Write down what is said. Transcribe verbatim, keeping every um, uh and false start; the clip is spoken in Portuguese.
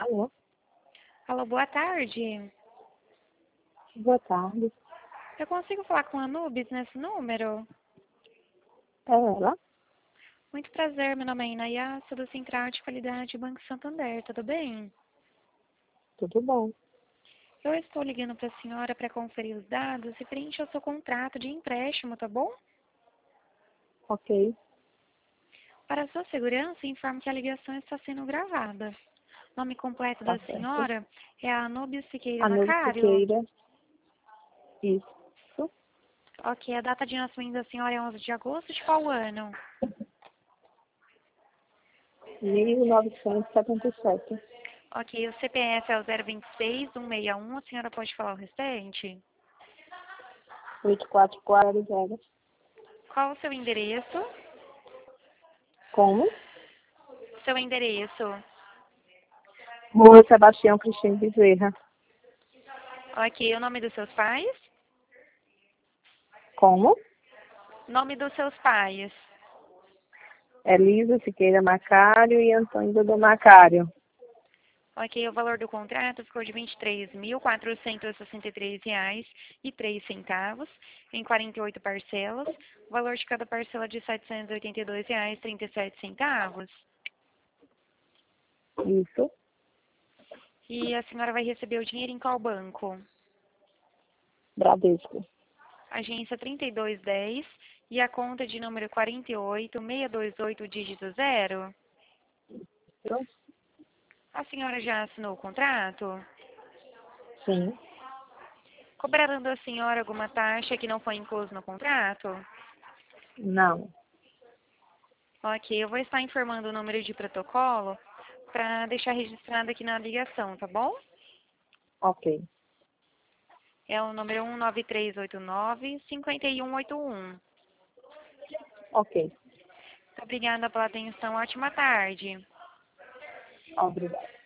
Alô? Alô, boa tarde. Boa tarde. Eu consigo falar com a Anubis nesse número? É ela? Muito prazer, meu nome é Inaya, sou do Central de Qualidade Banco Santander, tudo bem? Tudo bom? Eu estou ligando para a senhora para conferir os dados e preencher o seu contrato de empréstimo, tá bom? Ok. Para a sua segurança, informo que a ligação está sendo gravada. O nome completo Tá da certo. senhora é Anubis Siqueira Anúbia Macário. Siqueira. Isso. Ok, a data de nascimento da senhora é onze de agosto de qual ano? mil novecentos e setenta e sete. Ok, o C P F é o zero dois seis, um seis um, a senhora pode falar o restante? oito quatro quatro zero. Qual o seu endereço? Como? Seu endereço. Rua Sebastião Cristino Bezerra. Ok, o nome dos seus pais? Como? Nome dos seus pais. Elisa Siqueira Macário e Antônio Dodô Macário. Ok, o valor do contrato ficou de vinte e três mil, quatrocentos e sessenta e três reais e três centavos em quarenta e oito parcelas. O valor de cada parcela de setecentos e oitenta e dois reais e trinta e sete centavos. Isso. E a senhora vai receber o dinheiro em qual banco? Bradesco. Agência trinta e dois dez e a conta de número quarenta e oito, seiscentos e vinte e oito, dígito zero. Eu? A senhora já assinou o contrato? Sim. Cobraram da senhora alguma taxa que não foi incluso no contrato? Não. Ok, eu vou estar informando o número de protocolo para deixar registrado aqui na ligação, tá bom? Ok. É o número um nove três oito nove, cinco um oito um. Muito Ok. obrigada pela atenção, ótima tarde. Obrigada.